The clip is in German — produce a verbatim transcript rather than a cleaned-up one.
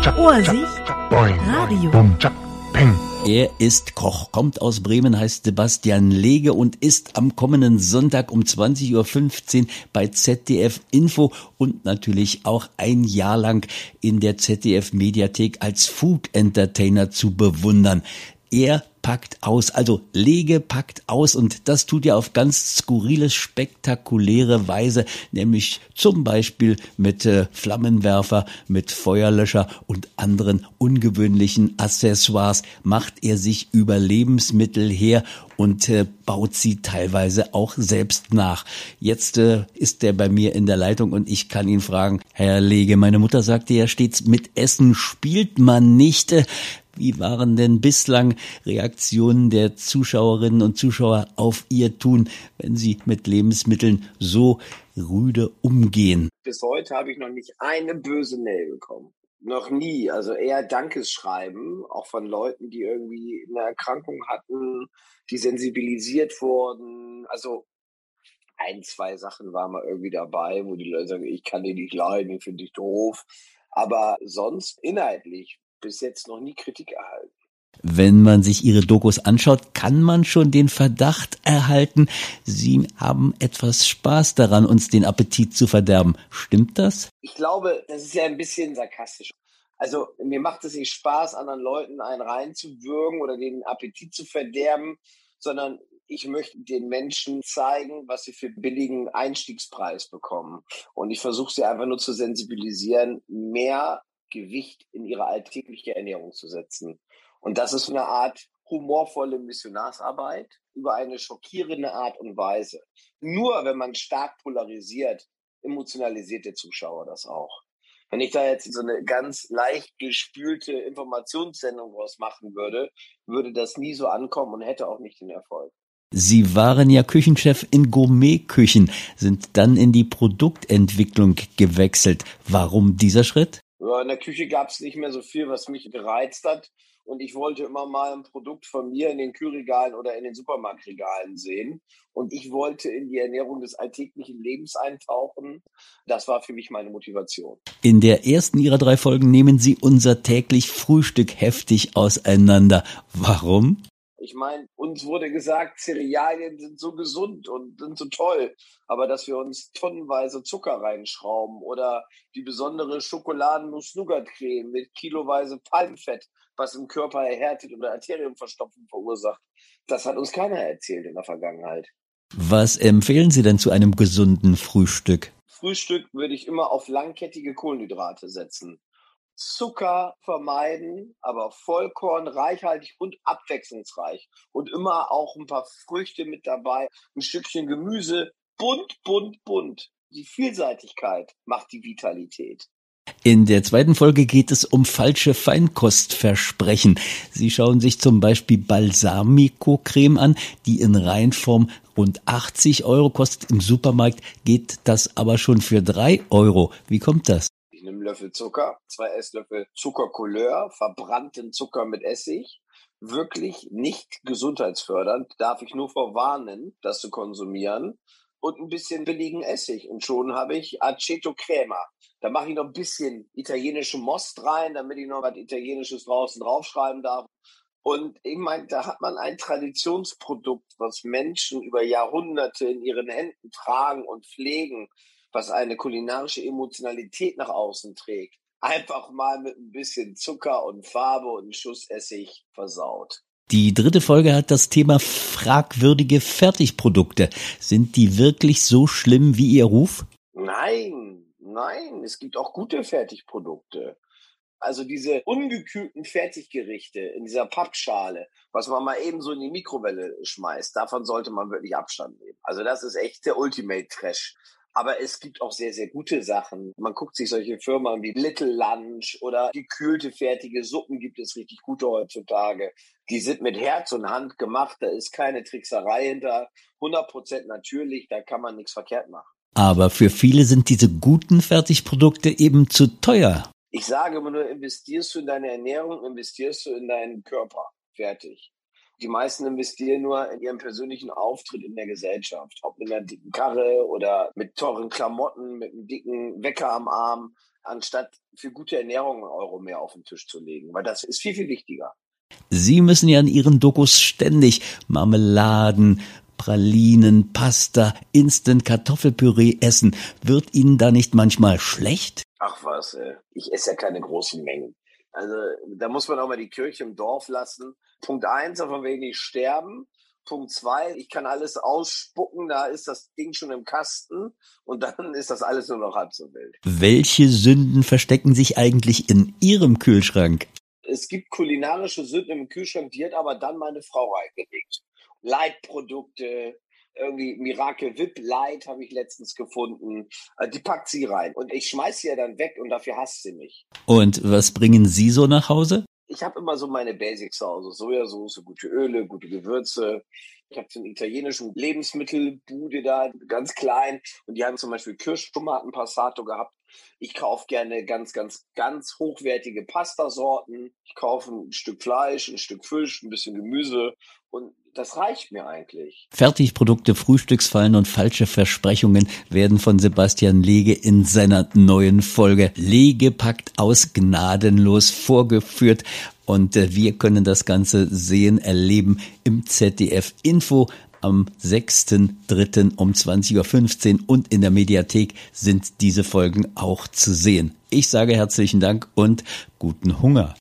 Ohrsicht Radio. Er ist Koch, kommt aus Bremen, heißt Sebastian Lege und ist am kommenden Sonntag um zwanzig Uhr fünfzehn bei Z D F Info und natürlich auch ein Jahr lang in der Z D F Mediathek als Food Entertainer zu bewundern. Er packt aus, also Lege packt aus und das tut er auf ganz skurrile, spektakuläre Weise, nämlich zum Beispiel mit äh, Flammenwerfer, mit Feuerlöscher und anderen ungewöhnlichen Accessoires macht er sich über Lebensmittel her und äh, baut sie teilweise auch selbst nach. Jetzt äh, ist er bei mir in der Leitung und ich kann ihn fragen, Herr Lege, meine Mutter sagte ja stets, mit Essen spielt man nicht. Äh, Wie waren denn bislang Reaktionen der Zuschauerinnen und Zuschauer auf Ihr Tun, wenn Sie mit Lebensmitteln so rüde umgehen? Bis heute habe ich noch nicht eine böse Mail bekommen. Noch nie. Also eher Dankesschreiben, auch von Leuten, die irgendwie eine Erkrankung hatten, die sensibilisiert wurden. Also ein, zwei Sachen waren mal irgendwie dabei, wo die Leute sagen, ich kann dir nicht leiden, ich finde dich doof. Aber sonst inhaltlich bis jetzt noch nie Kritik erhalten. Wenn man sich Ihre Dokus anschaut, kann man schon den Verdacht erhalten, Sie haben etwas Spaß daran, uns den Appetit zu verderben. Stimmt das? Ich glaube, das ist ja ein bisschen sarkastisch. Also mir macht es nicht Spaß, anderen Leuten einen reinzuwürgen oder den Appetit zu verderben, sondern ich möchte den Menschen zeigen, was sie für billigen Einstiegspreis bekommen. Und ich versuche sie einfach nur zu sensibilisieren, mehr Gewicht in ihre alltägliche Ernährung zu setzen. Und das ist eine Art humorvolle Missionarsarbeit über eine schockierende Art und Weise. Nur wenn man stark polarisiert, emotionalisiert der Zuschauer das auch. Wenn ich da jetzt so eine ganz leicht gespülte Informationssendung draus machen würde, würde das nie so ankommen und hätte auch nicht den Erfolg. Sie waren ja Küchenchef in Gourmetküchen, sind dann in die Produktentwicklung gewechselt. Warum dieser Schritt? Ja, in der Küche gab es nicht mehr so viel, was mich gereizt hat. Und ich wollte immer mal ein Produkt von mir in den Kühlregalen oder in den Supermarktregalen sehen. Und ich wollte in die Ernährung des alltäglichen Lebens eintauchen. Das war für mich meine Motivation. In der ersten Ihrer drei Folgen nehmen Sie unser täglich Frühstück heftig auseinander. Warum? Ich meine, uns wurde gesagt, Cerealien sind so gesund und sind so toll, aber dass wir uns tonnenweise Zucker reinschrauben oder die besondere Schokoladen-Nuss-Nougat-Creme mit kiloweise Palmfett, was im Körper erhärtet oder Arterienverstopfung verursacht, das hat uns keiner erzählt in der Vergangenheit. Was empfehlen Sie denn zu einem gesunden Frühstück? Frühstück würde ich immer auf langkettige Kohlenhydrate setzen. Zucker vermeiden, aber Vollkorn, reichhaltig und abwechslungsreich. Und immer auch ein paar Früchte mit dabei, ein Stückchen Gemüse, bunt, bunt, bunt. Die Vielseitigkeit macht die Vitalität. In der zweiten Folge geht es um falsche Feinkostversprechen. Sie schauen sich zum Beispiel Balsamico-Creme an, die in Reinform rund achtzig Euro kostet. Im Supermarkt geht das aber schon für drei Euro. Wie kommt das? Ich nehme einen Löffel Zucker, zwei Esslöffel Zuckercouleur, verbrannten Zucker mit Essig. Wirklich nicht gesundheitsfördernd, darf ich nur vorwarnen, das zu konsumieren. Und ein bisschen billigen Essig. Und schon habe ich Aceto Crema. Da mache ich noch ein bisschen italienische Most rein, damit ich noch was Italienisches draußen draufschreiben darf. Und ich meine, da hat man ein Traditionsprodukt, was Menschen über Jahrhunderte in ihren Händen tragen und pflegen, was eine kulinarische Emotionalität nach außen trägt, einfach mal mit ein bisschen Zucker und Farbe und einem Schuss Essig versaut. Die dritte Folge hat das Thema fragwürdige Fertigprodukte. Sind die wirklich so schlimm wie ihr Ruf? Nein, nein, es gibt auch gute Fertigprodukte. Also diese ungekühlten Fertiggerichte in dieser Pappschale, was man mal eben so in die Mikrowelle schmeißt, davon sollte man wirklich Abstand nehmen. Also das ist echt der Ultimate Trash. Aber es gibt auch sehr, sehr gute Sachen. Man guckt sich solche Firmen an wie Little Lunch oder gekühlte, fertige Suppen gibt es richtig gute heutzutage. Die sind mit Herz und Hand gemacht, da ist keine Trickserei hinter, hundert Prozent natürlich, da kann man nichts verkehrt machen. Aber für viele sind diese guten Fertigprodukte eben zu teuer. Ich sage immer nur, investierst du in deine Ernährung, investierst du in deinen Körper. Fertig. Die meisten investieren nur in ihren persönlichen Auftritt in der Gesellschaft. Ob mit einer dicken Karre oder mit teuren Klamotten, mit einem dicken Wecker am Arm. anstatt für gute Ernährung einen Euro mehr auf den Tisch zu legen, weil das ist viel, viel wichtiger. Sie müssen ja in Ihren Dokus ständig Marmeladen, Pralinen, Pasta, Instant-Kartoffelpüree essen. Wird Ihnen da nicht manchmal schlecht? Ach was, ey. Ich esse ja keine großen Mengen. Also da muss man auch mal die Kirche im Dorf lassen. Punkt eins, davon will ich nicht sterben. Punkt zwei, ich kann alles ausspucken, da ist das Ding schon im Kasten und dann ist das alles nur noch halb so wild. Welche Sünden verstecken sich eigentlich in Ihrem Kühlschrank? Es gibt kulinarische Sünden im Kühlschrank, die hat aber dann meine Frau reingelegt. Light-Produkte, irgendwie Miracle Whip Light habe ich letztens gefunden. Die packt sie rein und ich schmeiß sie ja dann weg und dafür hasst sie mich. Und was bringen Sie so nach Hause? Ich habe immer so meine Basics zu Hause. Sojasauce, gute Öle, gute Gewürze. Ich habe so eine italienische Lebensmittelbude da, ganz klein. Und die haben zum Beispiel Kirschtomaten Passato gehabt. Ich kaufe gerne ganz, ganz, ganz hochwertige Pastasorten. Ich kaufe ein Stück Fleisch, ein Stück Fisch, ein bisschen Gemüse. Und das reicht mir eigentlich. Fertigprodukte, Frühstücksfallen und falsche Versprechungen werden von Sebastian Lege in seiner neuen Folge Lege packt aus gnadenlos vorgeführt. Und äh, wir können das Ganze sehen, erleben im Z D F Info am sechsten dritten um zwanzig Uhr fünfzehn und in der Mediathek sind diese Folgen auch zu sehen. Ich sage herzlichen Dank und guten Hunger.